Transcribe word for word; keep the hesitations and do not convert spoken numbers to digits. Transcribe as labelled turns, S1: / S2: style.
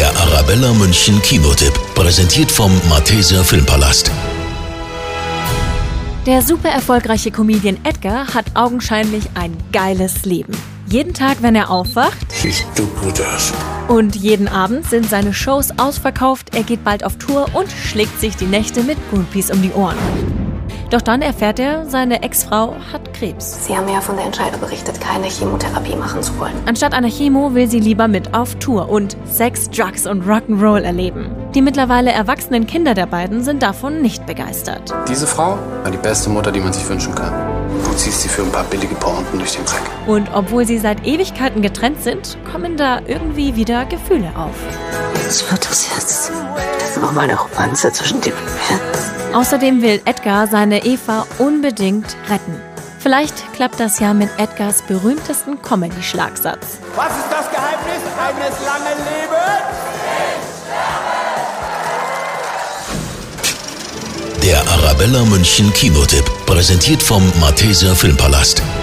S1: Der Arabella München Kinotipp, präsentiert vom Malteser Filmpalast.
S2: Der super erfolgreiche Comedian Edgar hat augenscheinlich ein geiles Leben. Jeden Tag, wenn er aufwacht,
S3: siehst du gut aus.
S2: Und jeden Abend sind seine Shows ausverkauft, er geht bald auf Tour und schlägt sich die Nächte mit Groupies um die Ohren. Doch dann erfährt er, seine Ex-Frau hat Krebs.
S4: Sie haben ja von der Entscheidung berichtet, keine Chemotherapie machen zu wollen.
S2: Anstatt einer Chemo will sie lieber mit auf Tour und Sex, Drugs und Rock'n'Roll erleben. Die mittlerweile erwachsenen Kinder der beiden sind davon nicht begeistert.
S5: Diese Frau war die beste Mutter, die man sich wünschen kann. Du ziehst sie für ein paar billige Pointen durch den Dreck.
S2: Und obwohl sie seit Ewigkeiten getrennt sind, kommen da irgendwie wieder Gefühle auf.
S4: Was wird das jetzt? Nochmal eine Romanze zwischen dir und mir?
S2: Außerdem will Edgar seine Eva unbedingt retten. Vielleicht klappt das ja mit Edgars berühmtesten Comedy-Schlagsatz.
S6: Was ist das Geheimnis eines langen Lebens?
S1: Der Arabella München Kinotipp, präsentiert vom Malteser Filmpalast.